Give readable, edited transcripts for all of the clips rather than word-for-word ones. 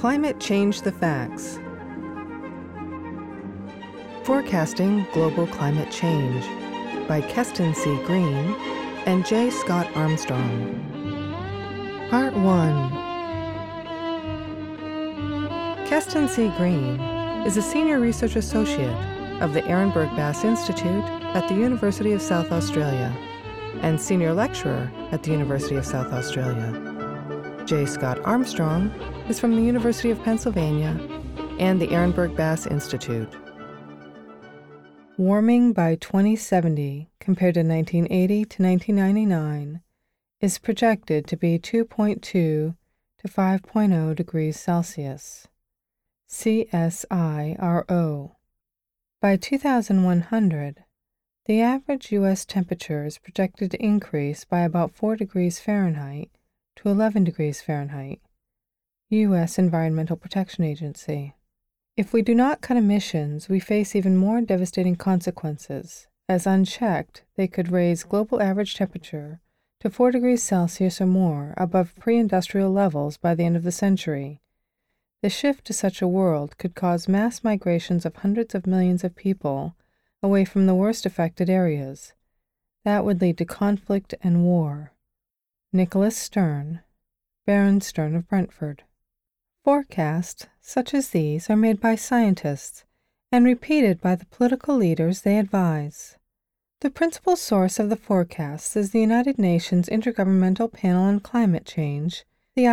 Climate Change: The Facts. Forecasting Global Climate Change by Keston C. Green and J. Scott Armstrong. Part 1. Keston C. Green is a Senior Research Associate of the Ehrenberg Bass Institute at the University of South Australia and Senior Lecturer at the University of South Australia. J. Scott Armstrong is from the University of Pennsylvania and the Ehrenberg Bass Institute. Warming by 2070 compared to 1980 to 1999 is projected to be 2.2 to 5.0 degrees Celsius. CSIRO. By 2100, the average U.S. temperature is projected to increase by about 4 degrees Fahrenheit to 11 degrees Fahrenheit. U.S. Environmental Protection Agency. If we do not cut emissions, we face even more devastating consequences, as unchecked, they could raise global average temperature to 4 degrees Celsius or more above pre-industrial levels by the end of the century. The shift to such a world could cause mass migrations of hundreds of millions of people away from the worst affected areas. That would lead to conflict and war. Nicholas Stern, Baron Stern of Brentford. Forecasts such as these are made by scientists and repeated by the political leaders they advise. The principal source of the forecasts is the United Nations Intergovernmental Panel on Climate Change, the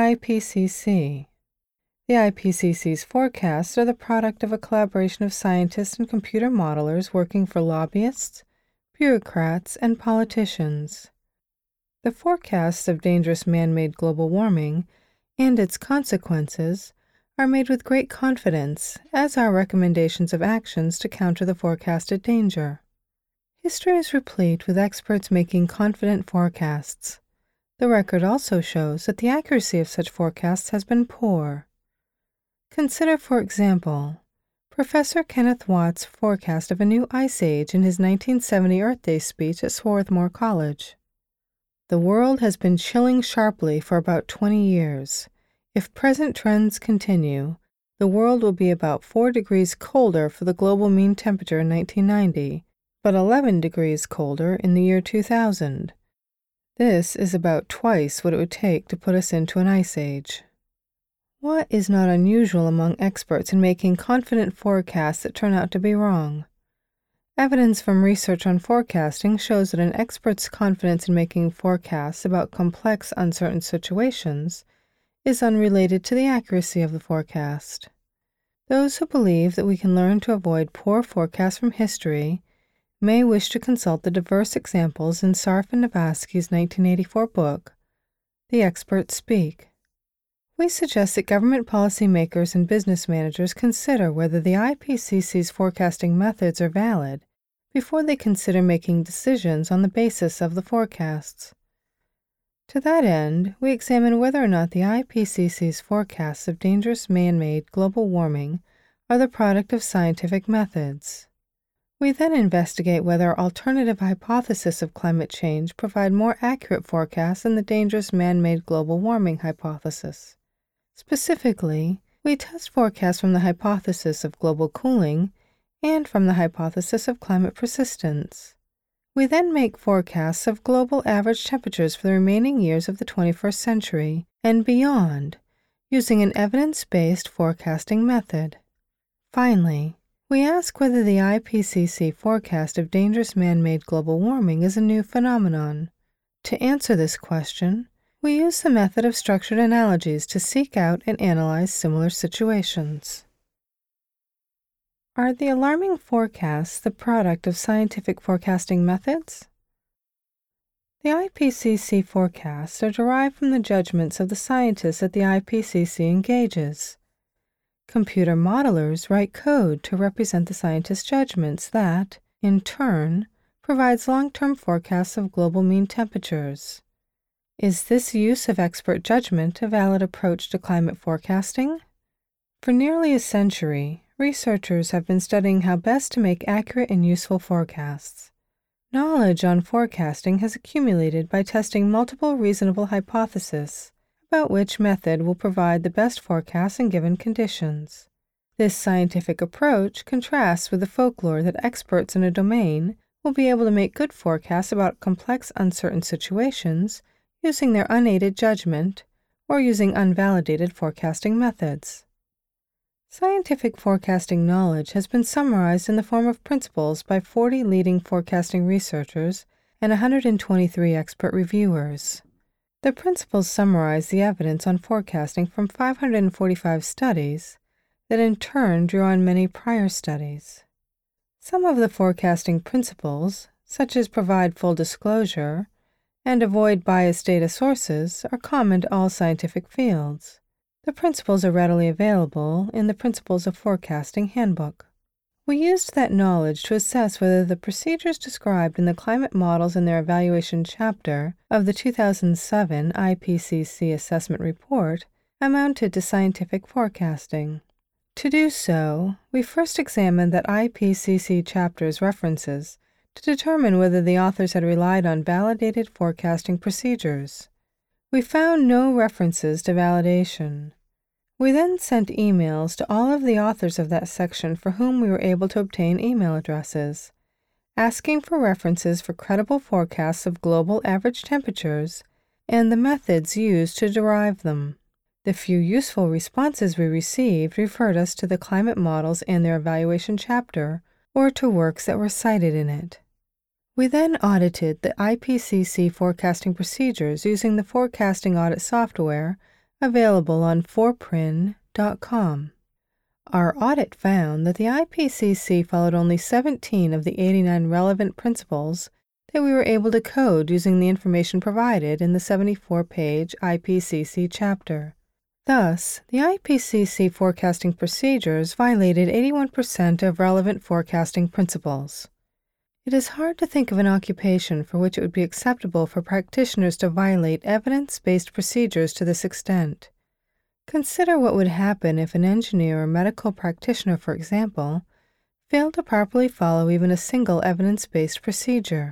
IPCC. The IPCC's forecasts are the product of a collaboration of scientists and computer modelers working for lobbyists, bureaucrats, and politicians. The forecasts of dangerous man-made global warming and its consequences are made with great confidence, as are recommendations of actions to counter the forecasted danger. History is replete with experts making confident forecasts. The record also shows that the accuracy of such forecasts has been poor. Consider, for example, Professor Kenneth Watt's forecast of a new ice age in his 1970 Earth Day speech at Swarthmore College. The world has been chilling sharply for about 20 years. If present trends continue, the world will be about 4 degrees colder for the global mean temperature in 1990, but 11 degrees colder in the year 2000. This is about twice what it would take to put us into an ice age. What is not unusual among experts in making confident forecasts that turn out to be wrong? Evidence from research on forecasting shows that an expert's confidence in making forecasts about complex, uncertain situations is unrelated to the accuracy of the forecast. Those who believe that we can learn to avoid poor forecasts from history may wish to consult the diverse examples in Sarf and Navasky's 1984 book, The Experts Speak. We suggest that government policymakers and business managers consider whether the IPCC's forecasting methods are valid before they consider making decisions on the basis of the forecasts. To that end, we examine whether or not the IPCC's forecasts of dangerous man-made global warming are the product of scientific methods. We then investigate whether alternative hypotheses of climate change provide more accurate forecasts than the dangerous man-made global warming hypothesis. Specifically, we test forecasts from the hypothesis of global cooling and from the hypothesis of climate persistence. We then make forecasts of global average temperatures for the remaining years of the 21st century and beyond, using an evidence-based forecasting method. Finally, we ask whether the IPCC forecast of dangerous man-made global warming is a new phenomenon. To answer this question, we use the method of structured analogies to seek out and analyze similar situations. Are the alarming forecasts the product of scientific forecasting methods? The IPCC forecasts are derived from the judgments of the scientists that the IPCC engages. Computer modelers write code to represent the scientists' judgments that, in turn, provides long-term forecasts of global mean temperatures. Is this use of expert judgment a valid approach to climate forecasting? For nearly a century, researchers have been studying how best to make accurate and useful forecasts. Knowledge on forecasting has accumulated by testing multiple reasonable hypotheses about which method will provide the best forecasts in given conditions. This scientific approach contrasts with the folklore that experts in a domain will be able to make good forecasts about complex, uncertain situations using their unaided judgment or using unvalidated forecasting methods. Scientific forecasting knowledge has been summarized in the form of principles by 40 leading forecasting researchers and 123 expert reviewers. The principles summarize the evidence on forecasting from 545 studies that in turn drew on many prior studies. Some of the forecasting principles, such as provide full disclosure and avoid biased data sources, are common to all scientific fields. The principles are readily available in the Principles of Forecasting Handbook. We used that knowledge to assess whether the procedures described in the climate models in their evaluation chapter of the 2007 IPCC Assessment Report amounted to scientific forecasting. To do so, we first examined that IPCC chapter's references to determine whether the authors had relied on validated forecasting procedures. We found no references to validation. We then sent emails to all of the authors of that section for whom we were able to obtain email addresses, asking for references for credible forecasts of global average temperatures and the methods used to derive them. The few useful responses we received referred us to the climate models and their evaluation chapter, or to works that were cited in it. We then audited the IPCC forecasting procedures using the forecasting audit software available on forprin.com. Our audit found that the IPCC followed only 17 of the 89 relevant principles that we were able to code using the information provided in the 74-page IPCC chapter. Thus, the IPCC forecasting procedures violated 81% of relevant forecasting principles. It is hard to think of an occupation for which it would be acceptable for practitioners to violate evidence-based procedures to this extent. Consider what would happen if an engineer or medical practitioner, for example, failed to properly follow even a single evidence-based procedure.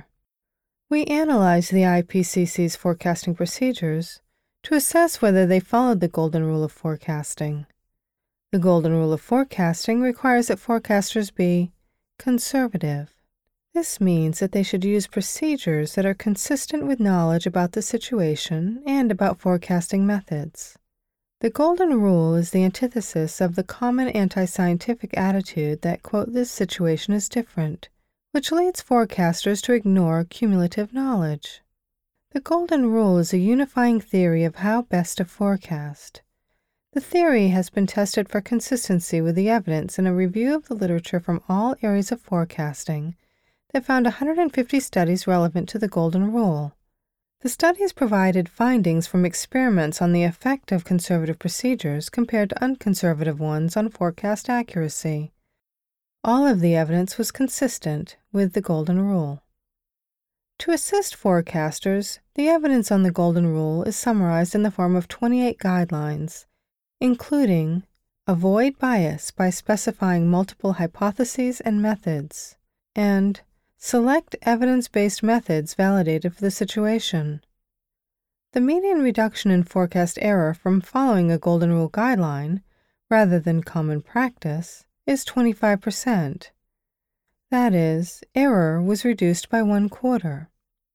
We analyzed the IPCC's forecasting procedures to assess whether they followed the Golden Rule of Forecasting. The Golden Rule of Forecasting requires that forecasters be conservative. This means that they should use procedures that are consistent with knowledge about the situation and about forecasting methods. The Golden Rule is the antithesis of the common anti-scientific attitude that, quote, this situation is different, which leads forecasters to ignore cumulative knowledge. The Golden Rule is a unifying theory of how best to forecast. The theory has been tested for consistency with the evidence in a review of the literature from all areas of forecasting that found 150 studies relevant to the Golden Rule. The studies provided findings from experiments on the effect of conservative procedures compared to unconservative ones on forecast accuracy. All of the evidence was consistent with the Golden Rule. To assist forecasters, the evidence on the Golden Rule is summarized in the form of 28 guidelines, including avoid bias by specifying multiple hypotheses and methods, and select evidence-based methods validated for the situation. The median reduction in forecast error from following a Golden Rule guideline, rather than common practice, is 25%. That is, error was reduced by 1/4.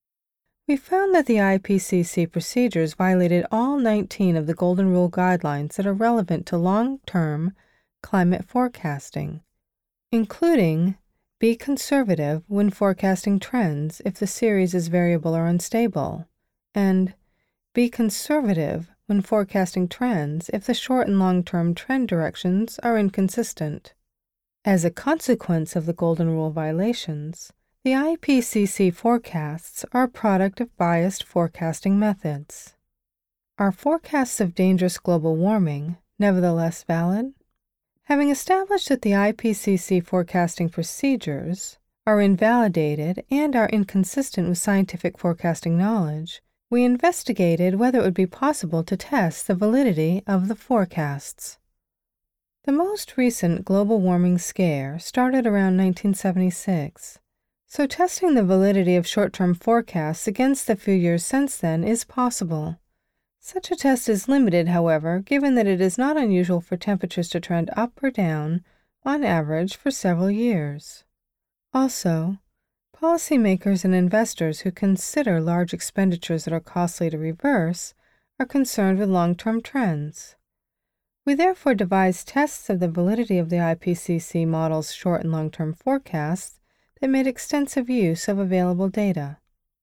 We found that the IPCC procedures violated all 19 of the Golden Rule guidelines that are relevant to long-term climate forecasting, including be conservative when forecasting trends if the series is variable or unstable, and be conservative when forecasting trends if the short and long-term trend directions are inconsistent. As a consequence of the Golden Rule violations, the IPCC forecasts are a product of biased forecasting methods. Are forecasts of dangerous global warming nevertheless valid? Having established that the IPCC forecasting procedures are invalidated and are inconsistent with scientific forecasting knowledge, we investigated whether it would be possible to test the validity of the forecasts. The most recent global warming scare started around 1976, so testing the validity of short-term forecasts against the few years since then is possible, Such a test is limited, however, given that it is not unusual for temperatures to trend up or down, on average, for several years. Also, policymakers and investors who consider large expenditures that are costly to reverse are concerned with long-term trends. We therefore devised tests of the validity of the IPCC model's short and long-term forecasts that made extensive use of available data.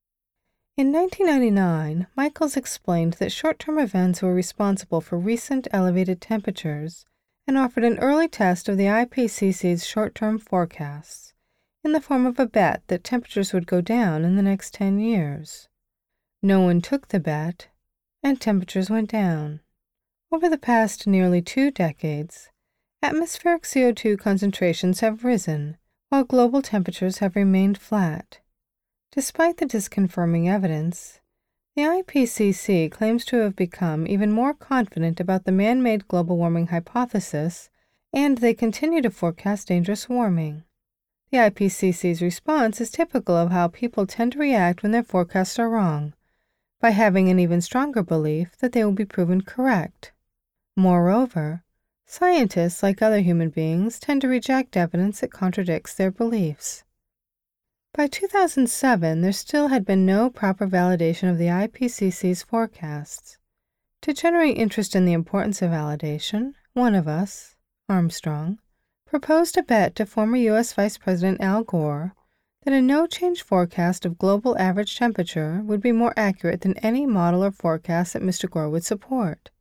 In 1999, Michaels explained that short-term events were responsible for recent elevated temperatures and offered an early test of the IPCC's short-term forecasts in the form of a bet that temperatures would go down in the next 10 years. No one took the bet, and temperatures went down. Over the past nearly 2 decades, atmospheric CO2 concentrations have risen, while global temperatures have remained flat. Despite the disconfirming evidence, the IPCC claims to have become even more confident about the man-made global warming hypothesis, and they continue to forecast dangerous warming. The IPCC's response is typical of how people tend to react when their forecasts are wrong, by having an even stronger belief that they will be proven correct. Moreover, scientists, like other human beings, tend to reject evidence that contradicts their beliefs. By 2007, there still had been no proper validation of the IPCC's forecasts. To generate interest in the importance of validation, one of us, Armstrong, proposed a bet to former U.S. Vice President Al Gore that a no-change forecast of global average temperature would be more accurate than any model or forecast that Mr. Gore would support.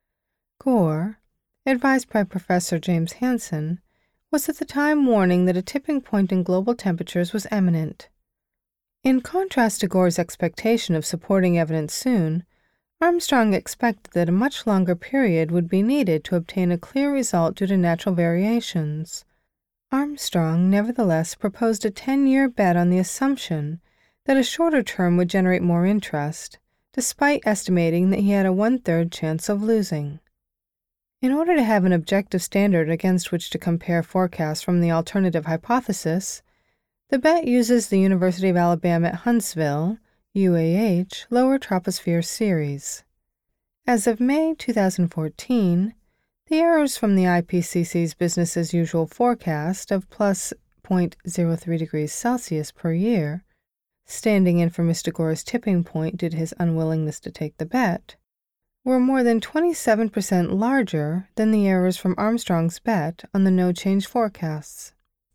Gore, advised by Professor James Hansen, was at the time warning that a tipping point in global temperatures was imminent. In contrast to Gore's expectation of supporting evidence soon, Armstrong expected that a much longer period would be needed to obtain a clear result due to natural variations. Armstrong nevertheless proposed a 10-year bet on the assumption that a shorter term would generate more interest, despite estimating that he had a 1/3 chance of losing. In order to have an objective standard against which to compare forecasts from the alternative hypothesis, the bet uses the University of Alabama at Huntsville, UAH, Lower Troposphere Series. As of May 2014, the errors from the IPCC's business-as-usual forecast of plus 0.03 degrees Celsius per year, standing in for Mr. Gore's tipping point due to his unwillingness to take the bet, were more than 27% larger than the errors from Armstrong's bet on the no-change forecasts.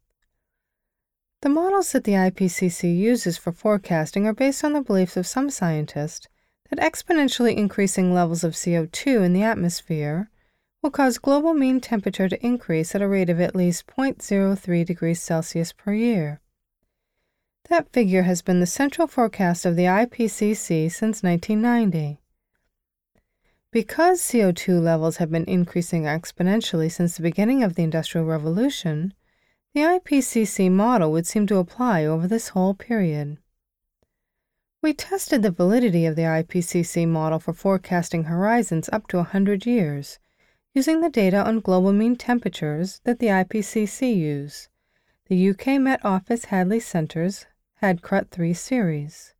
The models that the IPCC uses for forecasting are based on the beliefs of some scientists that exponentially increasing levels of CO2 in the atmosphere will cause global mean temperature to increase at a rate of at least 0.03 degrees Celsius per year. That figure has been the central forecast of the IPCC since 1990. Because CO2 levels have been increasing exponentially since the beginning of the Industrial Revolution, the IPCC model would seem to apply over this whole period. We tested the validity of the IPCC model for forecasting horizons up to 100 years, using the data on global mean temperatures that the IPCC use, the UK Met Office Hadley Centre's Hadcrut 3 series.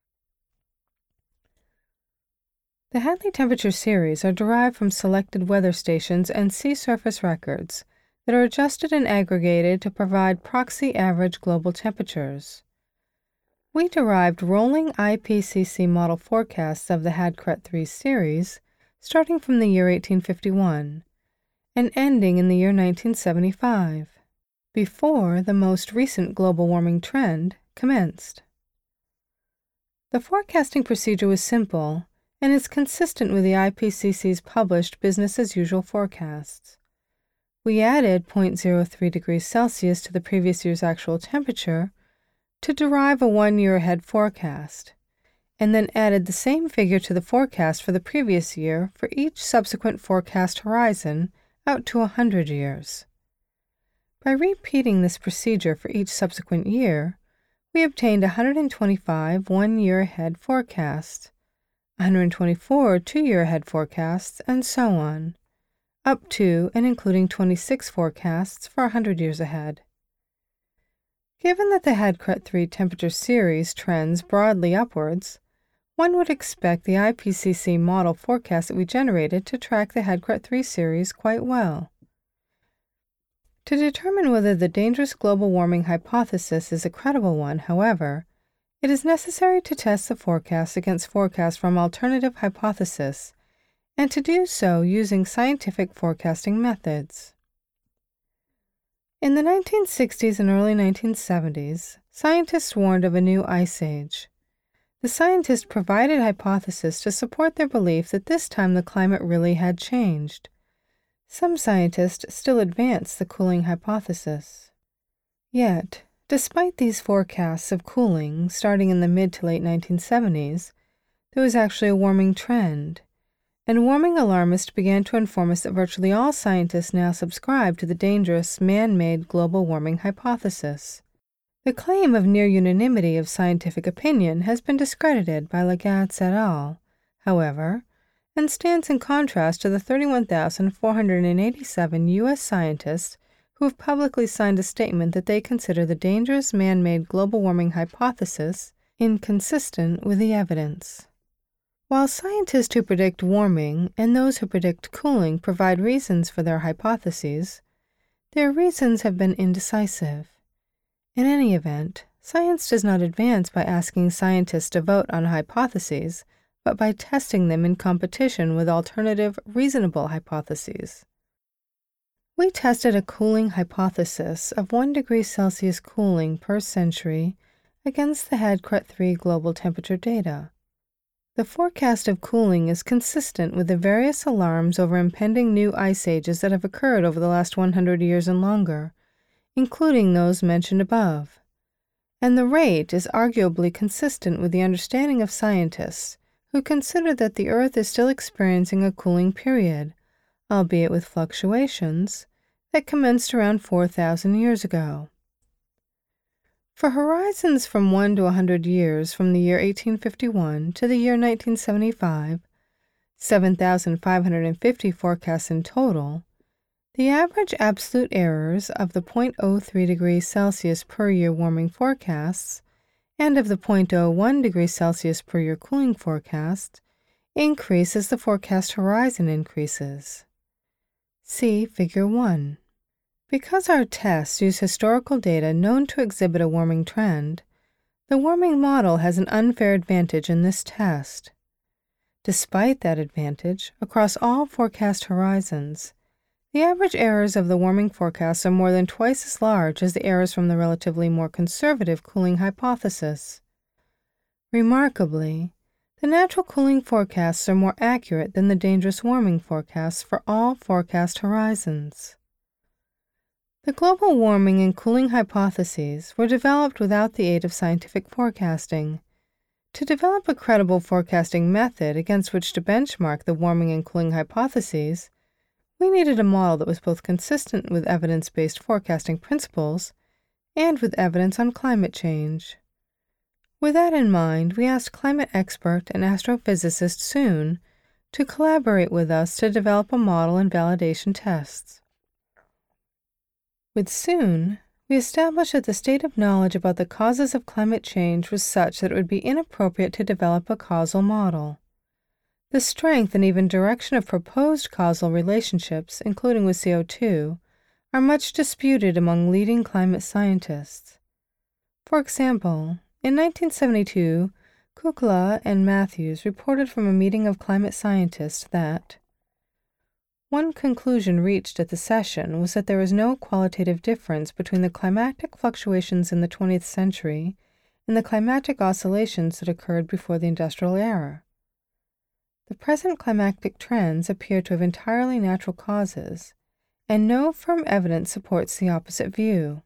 The Hadley temperature series are derived from selected weather stations and sea surface records that are adjusted and aggregated to provide proxy average global temperatures. We derived rolling IPCC model forecasts of the Hadcrut 3 series starting from the year 1851 and ending in the year 1975, before the most recent global warming trend commenced. The forecasting procedure was simple and is consistent with the IPCC's published business-as-usual forecasts. We added 0.03 degrees Celsius to the previous year's actual temperature to derive a 1-year ahead forecast, and then added the same figure to the forecast for the previous year for each subsequent forecast horizon out to 100 years. By repeating this procedure for each subsequent year, we obtained 125 1-year ahead forecasts, 124 2-year ahead forecasts, and so on, up to and including 26 forecasts for 100 years ahead. Given that the Hadcrut 3 temperature series trends broadly upwards, one would expect the IPCC model forecast that we generated to track the Hadcret 3 series quite well. To determine whether the dangerous global warming hypothesis is a credible one, however, it is necessary to test the forecast against forecasts from alternative hypotheses, and to do so using scientific forecasting methods. In the 1960s and early 1970s, scientists warned of a new ice age. The scientists provided hypotheses to support their belief that this time the climate really had changed. Some scientists still advance the cooling hypothesis. Yet, despite these forecasts of cooling starting in the mid to late 1970s, there was actually a warming trend, and warming alarmists began to inform us that virtually all scientists now subscribe to the dangerous man-made global warming hypothesis. The claim of near unanimity of scientific opinion has been discredited by Legatz et al., however, and stands in contrast to the 31,487 U.S. scientists who have publicly signed a statement that they consider the dangerous man-made global warming hypothesis inconsistent with the evidence. While scientists who predict warming and those who predict cooling provide reasons for their hypotheses, their reasons have been indecisive. In any event, science does not advance by asking scientists to vote on hypotheses, but by testing them in competition with alternative, reasonable hypotheses. We tested a cooling hypothesis of 1 degree Celsius cooling per century against the Hadcret 3 global temperature data. The forecast of cooling is consistent with the various alarms over impending new ice ages that have occurred over the last 100 years and longer, including those mentioned above. And the rate is arguably consistent with the understanding of scientists who consider that the Earth is still experiencing a cooling period, albeit with fluctuations, that commenced around 4,000 years ago. For horizons from 1 to 100 years from the year 1851 to the year 1975, 7,550 forecasts in total, the average absolute errors of the 0.03 degrees Celsius per year warming forecasts and of the 0.01 degrees Celsius per year cooling forecast increase as the forecast horizon increases. See Figure 1. Because our tests use historical data known to exhibit a warming trend, the warming model has an unfair advantage in this test. Despite that advantage, across all forecast horizons, the average errors of the warming forecasts are more than twice as large as the errors from the relatively more conservative cooling hypothesis. Remarkably, the natural cooling forecasts are more accurate than the dangerous warming forecasts for all forecast horizons. The global warming and cooling hypotheses were developed without the aid of scientific forecasting. To develop a credible forecasting method against which to benchmark the warming and cooling hypotheses, we needed a model that was both consistent with evidence-based forecasting principles and with evidence on climate change. With that in mind, we asked climate expert and astrophysicist Soon to collaborate with us to develop a model and validation tests. With Soon, we established that the state of knowledge about the causes of climate change was such that it would be inappropriate to develop a causal model. The strength and even direction of proposed causal relationships, including with CO2, are much disputed among leading climate scientists. For example, in 1972, Kukla and Matthews reported from a meeting of climate scientists that one conclusion reached at the session was that there is no qualitative difference between the climatic fluctuations in the 20th century and the climatic oscillations that occurred before the industrial era. The present climatic trends appear to have entirely natural causes, and no firm evidence supports the opposite view.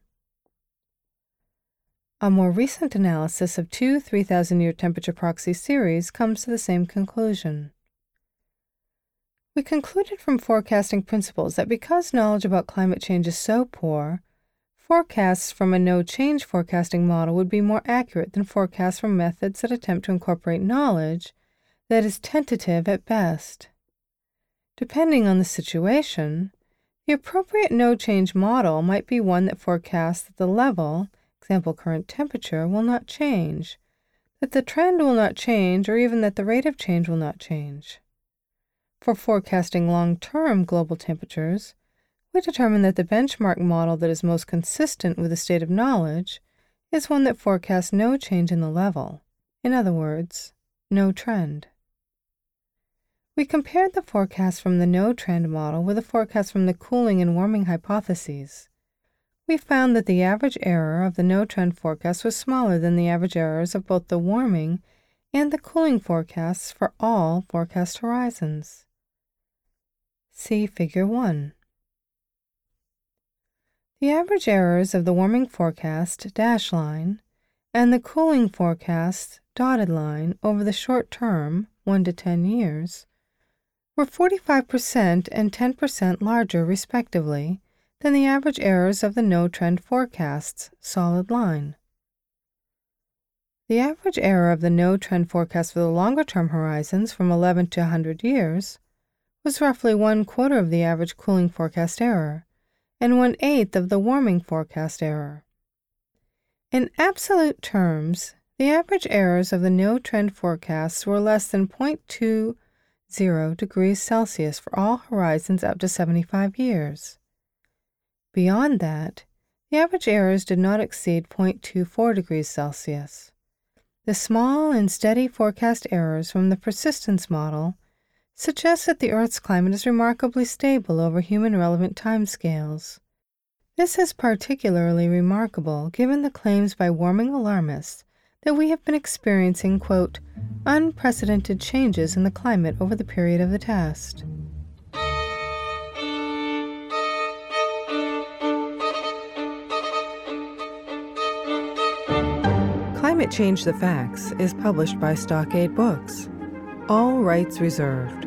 A more recent analysis of two 3,000-year temperature proxy series comes to the same conclusion. We concluded from forecasting principles that because knowledge about climate change is so poor, forecasts from a no-change forecasting model would be more accurate than forecasts from methods that attempt to incorporate knowledge that is tentative at best. Depending on the situation, the appropriate no-change model might be one that forecasts that the level, example current temperature, will not change, that the trend will not change or even that the rate of change will not change. For forecasting long-term global temperatures, we determine that the benchmark model that is most consistent with the state of knowledge is one that forecasts no change in the level. In other words, no trend. We compared the forecast from the no-trend model with the forecast from the cooling and warming hypotheses. We found that the average error of the no-trend forecast was smaller than the average errors of both the warming and the cooling forecasts for all forecast horizons. See Figure 1. The average errors of the warming forecast dashed line and the cooling forecast dotted line over the short term, 1 to 10 years, were 45% and 10% larger, respectively, than the average errors of the no-trend forecasts, solid line. The average error of the no-trend forecast for the longer-term horizons from 11 to 100 years was roughly 1/4 of the average cooling forecast error and 1/8 of the warming forecast error. In absolute terms, the average errors of the no-trend forecasts were less than 0.20 degrees Celsius for all horizons up to 75 years. Beyond that, the average errors did not exceed 0.24 degrees Celsius. The small and steady forecast errors from the persistence model suggest that the Earth's climate is remarkably stable over human-relevant timescales. This is particularly remarkable given the claims by warming alarmists that we have been experiencing, quote, unprecedented changes in the climate over the period of the test. Climate Change the Facts is published by Stockade Books. All rights reserved.